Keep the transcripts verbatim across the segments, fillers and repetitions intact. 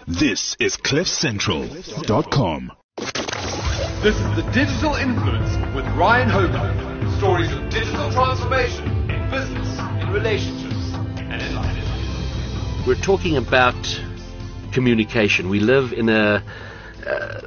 This is cliff central dot com. This is The Digital Influence with Ryan Hogan. Stories of digital transformation in business, in relationships, and in life. We're talking about communication. We live in a... Uh,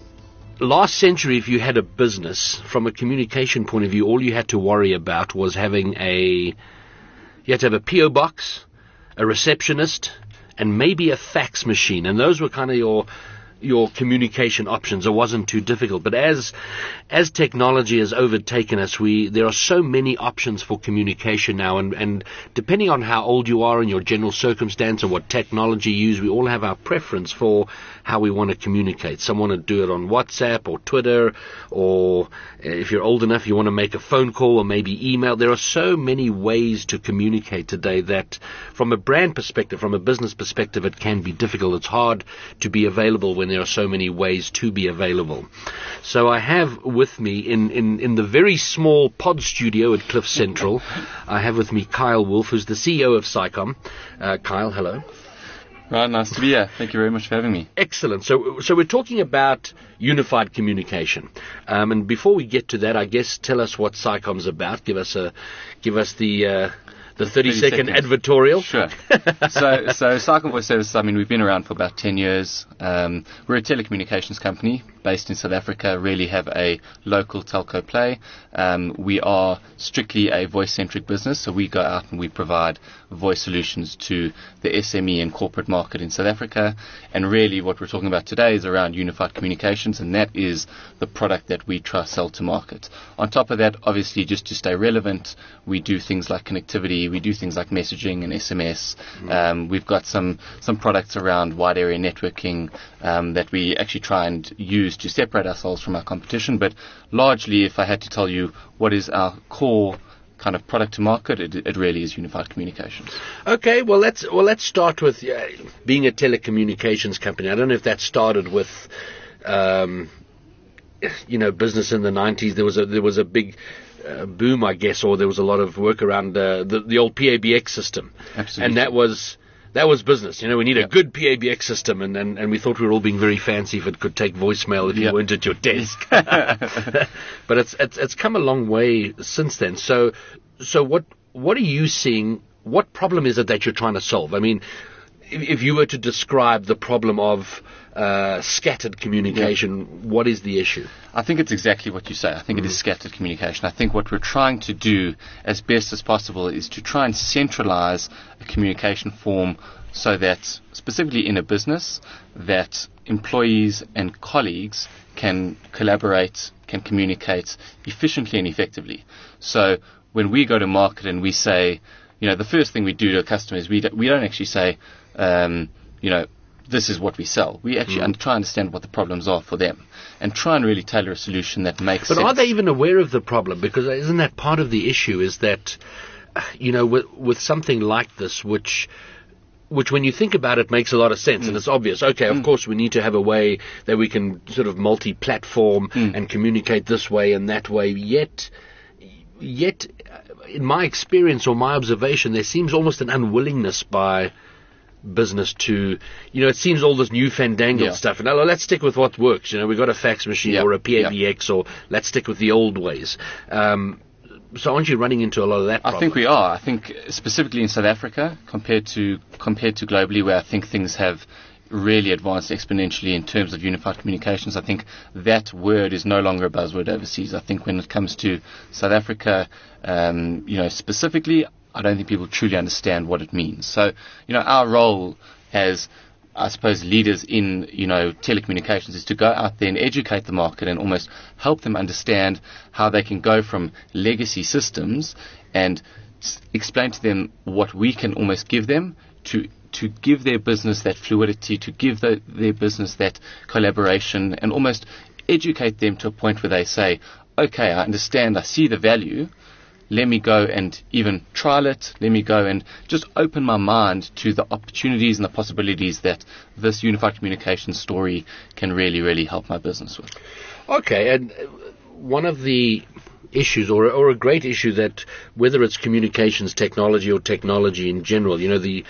last century, if you had a business, from a communication point of view, all you had to worry about was having a... You had to have a P O box, a receptionist, and maybe a fax machine. And those were kind of your... your communication options. It wasn't too difficult. But as as technology has overtaken us, we there are so many options for communication now, and, and depending on how old you are and your general circumstance and what technology you use, we all have our preference for how we want to communicate. Some want to do it on WhatsApp or Twitter, or if you're old enough, you want to make a phone call or maybe email. There are so many ways to communicate today that from a brand perspective, from a business perspective, it can be difficult. It's hard to be available when there are so many ways to be available. So I have with me in, in, in the very small pod studio at Cliff Central, I have with me Kyle Wolf, who's the C E O of SciComm. Uh, Kyle, hello. Right, nice to be here. Thank you very much for having me. Excellent. So so we're talking about unified communication. Um, and before we get to that, I guess tell us what SciComm's about. Give us a give us the... Uh, The thirty-second advertorial. Sure. so, so SciComm Voice Services, I mean, we've been around for about ten years. Um, we're a telecommunications company based in South Africa, really have a local telco play. Um, we are strictly a voice-centric business, so we go out and we provide voice solutions to the S M E and corporate market in South Africa. And really what we're talking about today is around unified communications, and that is the product that we try to sell to market. On top of that, obviously, just to stay relevant, we do things like connectivity. We do things like messaging and S M S. Mm. Um, we've got some, some products around wide area networking um, that we actually try and use to separate ourselves from our competition. But largely, if I had to tell you what is our core kind of product to market, it, it really is unified communications. Okay, well let's well let's start with uh, being a telecommunications company. I don't know if that started with um, you know business in the nineties. There was a there was a big Uh, boom, I guess, or there was a lot of work around uh, the the old P A B X system. Absolutely. And that was that was business. You know, we need yep. a good P A B X system, and, and, and we thought we were all being very fancy if it could take voicemail if yep. you weren't at your desk. But it's, it's it's come a long way since then. So so what what are you seeing? What problem is it that you're trying to solve? I mean, if, if you were to describe the problem of uh, scattered communication, yep. what is the issue? I think it's exactly what you say. I think mm. it is scattered communication. I think what we're trying to do as best as possible is to try and centralize a communication form so that, specifically in a business, that employees and colleagues can collaborate, can communicate efficiently and effectively. So when we go to market and we say, you know, the first thing we do to a customer is we don't, we don't actually say, um, you know, this is what we sell. We actually mm. try and understand what the problems are for them and try and really tailor a solution that makes but sense. But are they even aware of the problem? Because isn't that part of the issue, is that, you know, with, with something like this, which which when you think about it makes a lot of sense mm. and it's obvious. Okay, of mm. course we need to have a way that we can sort of multi-platform mm. and communicate this way and that way, yet yet in my experience or my observation, there seems almost an unwillingness by business to, you know, it seems all this new fandangled yeah. stuff, and oh, let's stick with what works. You know, we've got a fax machine yeah. or a P A B X, yeah. or let's stick with the old ways. Um, so aren't you running into a lot of that problem? I think we are. I think specifically in South Africa, compared to compared to globally, where I think things have really advanced exponentially in terms of unified communications. I think that word is no longer a buzzword overseas. I think when it comes to South Africa, um, you know, specifically, I don't think people truly understand what it means. So, you know, our role as, I suppose, leaders in, you know, telecommunications is to go out there and educate the market and almost help them understand how they can go from legacy systems and s- explain to them what we can almost give them to to give their business that fluidity, to give the, their business that collaboration, and almost educate them to a point where they say, okay, I understand, I see the value, let me go and even trial it. Let me go and just open my mind to the opportunities and the possibilities that this unified communication story can really, really help my business with. Okay, and one of the issues, or or a great issue, that whether it's communications technology or technology in general, you know, the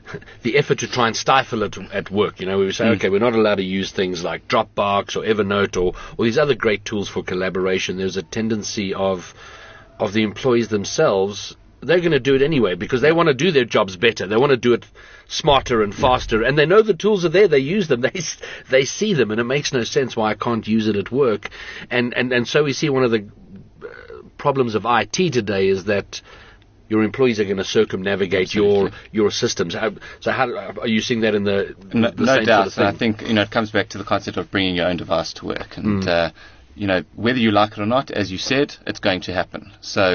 the effort to try and stifle it at work. You know, we would say, Mm. okay, we're not allowed to use things like Dropbox or Evernote or, or these other great tools for collaboration. There's a tendency of of the employees themselves. They're going to do it anyway because they want to do their jobs better. They want to do it smarter and faster, and they know the tools are there. They use them. They s- they see them, and it makes no sense why I can't use it at work. And and, and so we see one of the uh, problems of I T today is that your employees are going to circumnavigate Absolutely. your your systems. How, so how are you seeing that in the, No, the no same doubt. sort And of I thing? think, you know, it comes back to the concept of bringing your own device to work. And, uh, you know, whether you like it or not, as you said, it's going to happen. So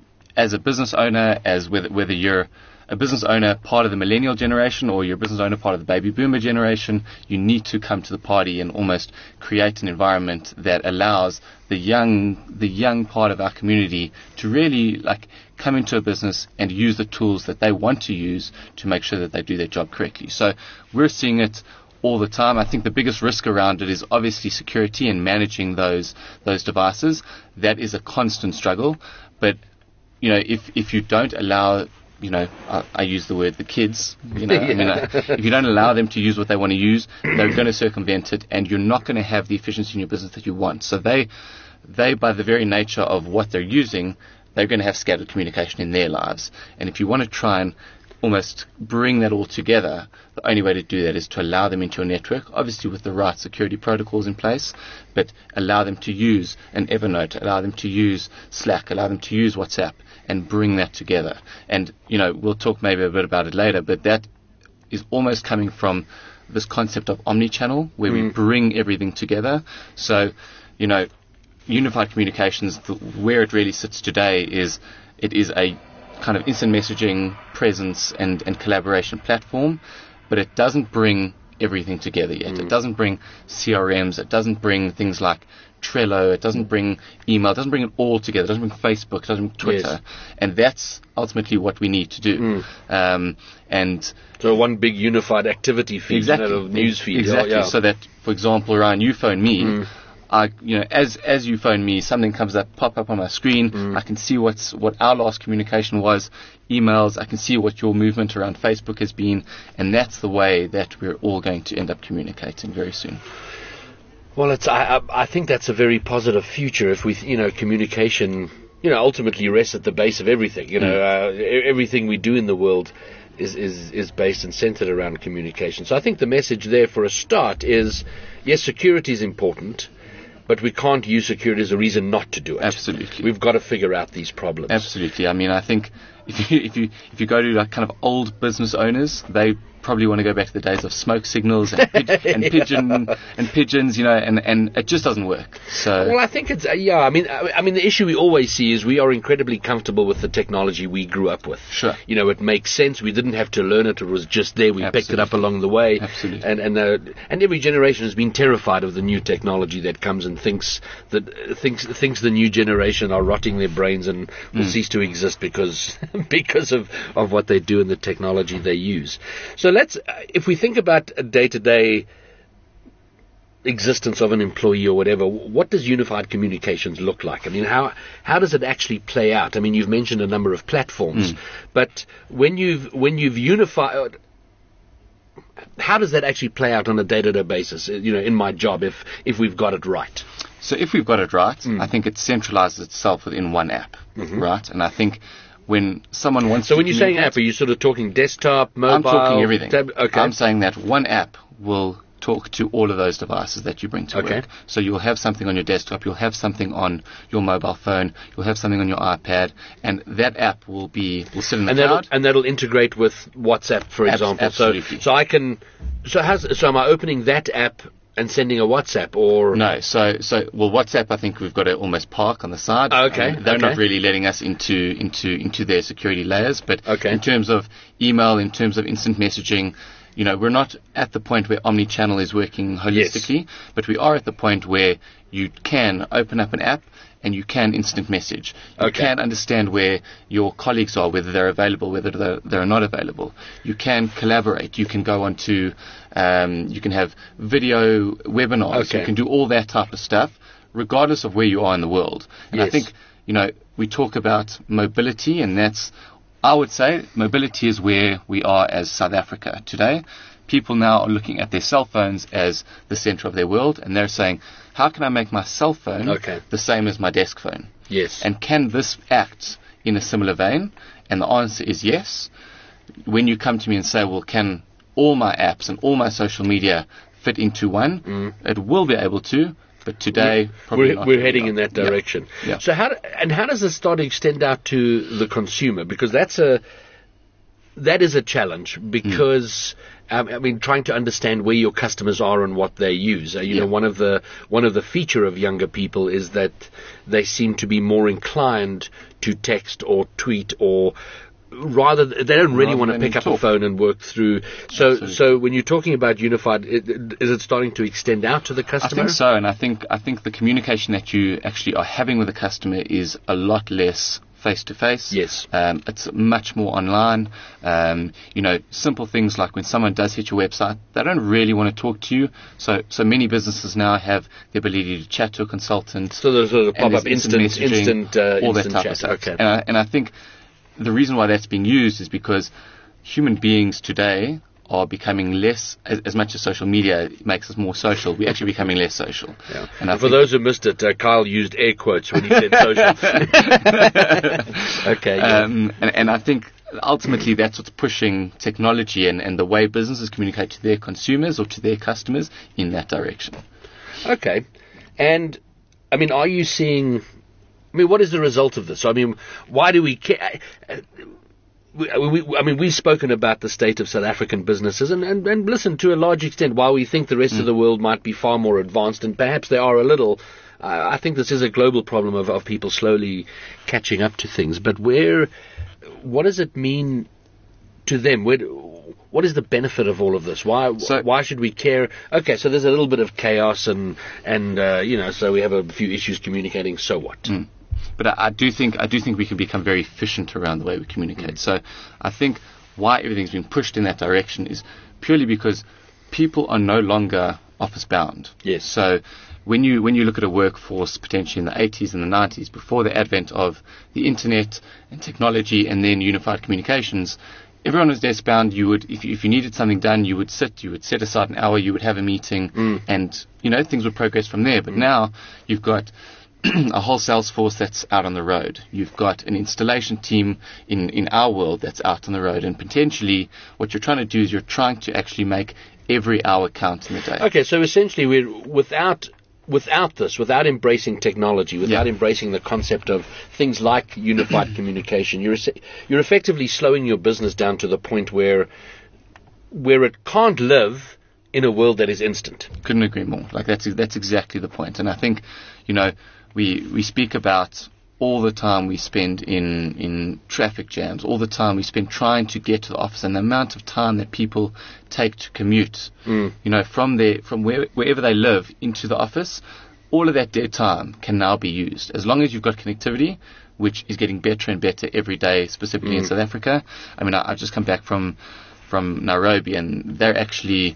as a business owner, as whether, whether you're a business owner part of the millennial generation or you're a business owner part of the baby boomer generation, you need to come to the party and almost create an environment that allows the young the young part of our community to really like come into a business and use the tools that they want to use to make sure that they do their job correctly. So we're seeing it all the time. I think the biggest risk around it is obviously security and managing those those devices. That is a constant struggle. But you know, if if you don't allow, you know, I, I use the word the kids, you know, I mean, uh, if you don't allow them to use what they want to use, they're going to circumvent it, and you're not going to have the efficiency in your business that you want. So they, they by the very nature of what they're using, they're going to have scattered communication in their lives. And if you want to try and almost bring that all together, the only way to do that is to allow them into your network, obviously with the right security protocols in place, but allow them to use an Evernote, allow them to use Slack, allow them to use WhatsApp, and bring that together. And, you know, we'll talk maybe a bit about it later, but that is almost coming from this concept of omni-channel, where mm. we bring everything together. So, you know, unified communications, the, where it really sits today is it is a kind of instant messaging presence and, and collaboration platform, but it doesn't bring everything together yet. Mm. It doesn't bring C R Ms. It doesn't bring things like Trello. It doesn't bring email. It doesn't bring it all together. It doesn't bring Facebook. It doesn't bring Twitter. Yes. And that's ultimately what we need to do. Mm. Um, and so one big unified activity feed, exactly, you know, news feed. Exactly. Yeah. So that, for example, Ryan, you phone me. Mm. I, you know, as as you phone me, something comes up, pop up on my screen. Mm. I can see what's what our last communication was, emails. I can see what your movement around Facebook has been, and that's the way that we're all going to end up communicating very soon. Well, it's I I think that's a very positive future if we, you know, communication, you know, ultimately rests at the base of everything. You know, mm. uh, everything we do in the world is, is is based and centered around communication. So I think the message there for a start is, yes, security is important, but we can't use security as a reason not to do it. Absolutely. We've got to figure out these problems. Absolutely. I mean, I think if you if you if you go to like kind of old business owners, they probably want to go back to the days of smoke signals and, pig- and yeah. pigeon and pigeons, you know, and, and it just doesn't work. So well, I think it's uh, yeah. I mean, I, I mean, the issue we always see is we are incredibly comfortable with the technology we grew up with. Sure. You know, it makes sense. We didn't have to learn it; it was just there. We Absolutely. picked it up along the way. Absolutely. And and uh, and every generation has been terrified of the new technology that comes and thinks that uh, thinks thinks the new generation are rotting their brains and will Mm. cease to exist because because of of what they do and the technology they use. So let's uh, if we think about a day-to-day existence of an employee or whatever, what does unified communications look like? I mean, how how does it actually play out? I mean, you've mentioned a number of platforms, Mm. but when you've when you've unified, how does that actually play out on a day-to-day basis? You know, in my job, if if we've got it right. So if we've got it right, Mm. I think it centralizes itself within one app, Mm-hmm. right? And I think when someone wants So to when you're saying communicate- app, are you sort of talking desktop, mobile? I'm talking everything. Tab- okay. I'm saying that one app will talk to all of those devices that you bring to Okay. work. So you'll have something on your desktop, you'll have something on your mobile phone, you'll have something on your iPad, and that app will be will sit in the and that'll cloud. and that'll integrate with WhatsApp, for Abs- example. absolutely. So so I can so how's so am I opening that app and sending a WhatsApp or No, so so well, WhatsApp I think we've got to almost park on the side. Oh, okay, Um, they're okay. not really letting us into into into their security layers, but Okay. in terms of email, in terms of instant messaging, you know, we're not at the point where omni-channel is working holistically, but we are at the point where you can open up an app and you can instant message. You Okay. can understand where your colleagues are, whether they're available, whether they're, they're not available. You can collaborate. You can go on to, um, you can have video webinars. Okay. You can do all that type of stuff, regardless of where you are in the world. And I Yes. think, you know, we talk about mobility, and that's I would say mobility is where we are as South Africa today. People now are looking at their cell phones as the center of their world, and they're saying, how can I make my cell phone Okay. the same as my desk phone? Yes. And can this act in a similar vein? And the answer is yes. When you come to me and say, well, can all my apps and all my social media fit into one? Mm. It will be able to, but today probably we're, not. we're heading in that direction. Yeah. Yeah. So how do, and how does this start to extend out to the consumer? Because that's a that is a challenge because Mm. um, I mean trying to understand where your customers are and what they use. Uh, you Yeah. know, one of the one of the feature of younger people is that they seem to be more inclined to text or tweet or rather they don't really Rather want to than pick up a talk. phone and work through. So Absolutely. so when you're talking about unified, it, is it starting to extend out to the I customer? think so, and I think I think the communication that you actually are having with the customer is a lot less face to face. Yes. Um, it's much more online. Um, you know, simple things like when someone does hit your website, they don't really want to talk to you. So so many businesses now have the ability to chat to a consultant. So there's a and pop-up there's instant, messaging, instant, uh, all that instant type chat. of stuff. Okay. And I, and I think the reason why that's being used is because human beings today are becoming less, as, as much as social media makes us more social, we're actually becoming less social. Yeah. And I For think- those who missed it, uh, Kyle used air quotes when he said social. Okay. Yeah. Um, and, and I think ultimately that's what's pushing technology and, and the way businesses communicate to their consumers or to their customers in that direction. Okay. And, I mean, are you seeing... I mean, what is the result of this? I mean, why do we care? We, we, I mean, we've spoken about the state of South African businesses, and, and, and listen, to a large extent, while we think the rest Mm. of the world might be far more advanced, and perhaps they are a little, uh, I think this is a global problem of, of people slowly catching up to things. But where, what does it mean to them? Where, what is the benefit of all of this? Why So- why should we care? Okay, so there's a little bit of chaos, and, and uh, you know, so we have a few issues communicating, so what? Mm. But I, I do think I do think we can become very efficient around the way we communicate. So I think why everything's been pushed in that direction is purely because people are no longer office bound. Yes. So when you when you look at a workforce potentially in the eighties and the nineties, before the advent of the internet and technology and then unified communications, everyone was desk bound. You would, if you, if you needed something done, you would sit, you would set aside an hour, you would have a meeting, Mm. and you know things would progress from there. But now you've got a whole sales force that's out on the road. You've got an installation team in, in our world that's out on the road. And potentially what you're trying to do is you're trying to actually make every hour count in the day. Okay, so essentially, we're without without this, without embracing technology, without Yeah. embracing the concept of things like unified communication, you're es- you're effectively slowing your business down to the point where where it can't live in a world that is instant. Couldn't agree more. Like that's that's exactly the point. And I think, you know, we we speak about all the time we spend in in traffic jams, all the time we spend trying to get to the office, and the amount of time that people take to commute, Mm. you know, from their from where, wherever they live into the office. All of that dead time can now be used as long as you've got connectivity, which is getting better and better every day, specifically in Mm. South Africa. I mean, I, I've just come back from from Nairobi, and they're actually.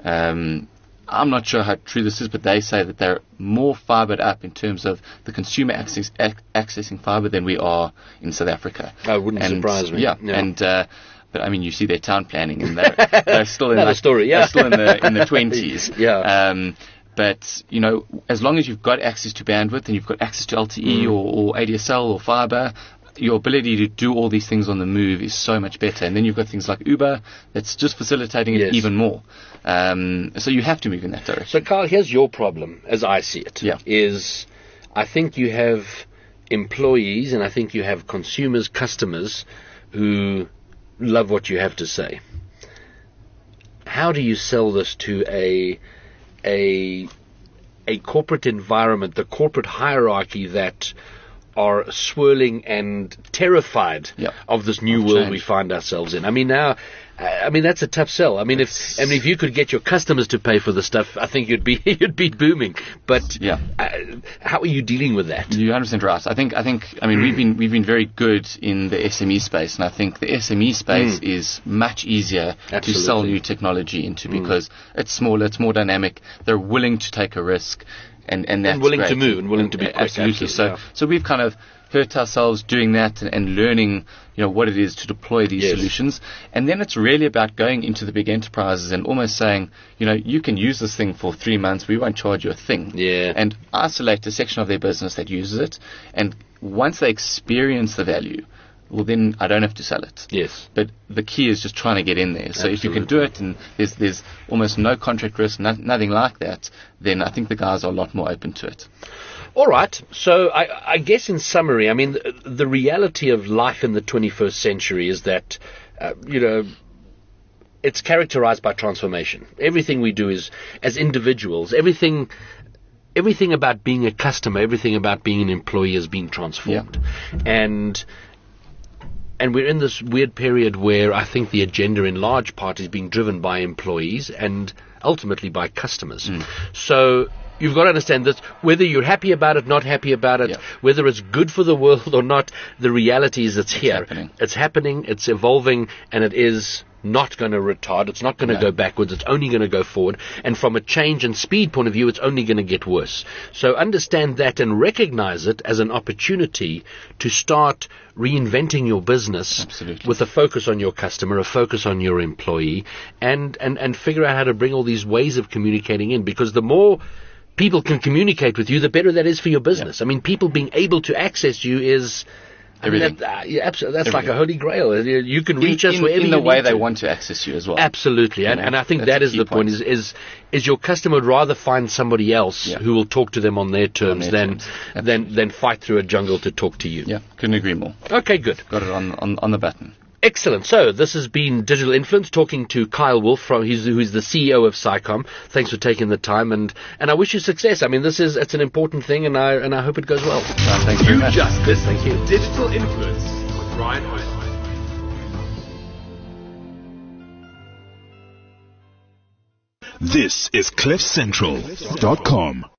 Um, I'm not sure how true this is, but they say that they're more fibered up in terms of the consumer access, ac- accessing fiber than we are in South Africa. That wouldn't And, surprise me. Yeah, Yeah. and uh, but I mean, you see their town planning, and they're, they're still in Another like, story, yeah. they're still in the in the twenties. Yeah. Um, but you know, as long as you've got access to bandwidth and you've got access to L T E Mm. or, or A D S L or fiber, your ability to do all these things on the move is so much better. And then you've got things like Uber that's just facilitating it Yes. even more. Um, so you have to move in that direction. So, Carl, here's your problem, as I see it. Yeah. Is I think you have employees and I think you have consumers, customers who love what you have to say. How do you sell this to a a a corporate environment, the corporate hierarchy that are swirling and terrified Yep. of this new Of world change. we find ourselves in? I mean, now, I mean that's a tough sell. I mean, if I mean if you could get your customers to pay for the stuff, I think you'd be you'd be booming. But Yeah. uh, how are you dealing with that? You're one hundred percent right. I think, I think, I mean, we've been, we've been very good in the S M E space, and I think the S M E space Mm. is much easier to Absolutely. sell new technology into Mm. because it's smaller, it's more dynamic, they're willing to take a risk, and, and that's And willing great. to move and willing to be Uh, quick, Absolutely. absolutely, So, yeah. so we've kind of hurt ourselves doing that and, and learning, you know, what it is to deploy these Yes. solutions. And then it's really about going into the big enterprises and almost saying, you know, you can use this thing for three months. We won't charge you a thing. Yeah. And isolate a section of their business that uses it. And once they experience the value, well, then I don't have to sell it. Yes. But the key is just trying to get in there. So if you can do it and there's there's almost no contract risk, no, nothing like that, then I think the guys are a lot more open to it. All right. So I, I guess in summary, I mean, the, the reality of life in the twenty-first century is that, uh, you know, it's characterized by transformation. Everything we do is, as individuals, everything... Everything about being a customer, everything about being an employee is being transformed. Yeah. And and we're in this weird period where I think the agenda in large part is being driven by employees and ultimately by customers. Mm. So you've got to understand that whether you're happy about it, not happy about it, Yeah. whether it's good for the world or not, the reality is it's here. happening. It's happening, it's evolving, and it is not going to retard. It's not going to No. go backwards. It's only going to go forward. And from a change and speed point of view, it's only going to get worse. So understand that and recognize it as an opportunity to start reinventing your business Absolutely. with a focus on your customer, a focus on your employee, and, and, and figure out how to bring all these ways of communicating in. Because the more people can communicate with you, the better that is for your business. I mean, people being able to access you is... I mean, Everything. that, uh, yeah, absolutely, that's like Everything. a holy grail. You you can reach in, us in, wherever in the you way need they to. want to access you as well. Absolutely, and, You know, and I think that's that a is key the point. point. Is, is is your customer would rather find somebody else Yeah. who will talk to them on their terms their than terms. than than fight through a jungle to talk to you. Yeah, couldn't agree more. Okay, good, Got it on, on, on the button. excellent. So this has been Digital Influence talking to Kyle Wolf from he's who's the C E O of SciComm. Thanks for taking the time, and and I wish you success. I mean, this is it's an important thing, and I and I hope it goes well. Uh, thanks very You much. just listened Thank you. to Digital Influence with Ryan Hoyt. This is cliff central dot com.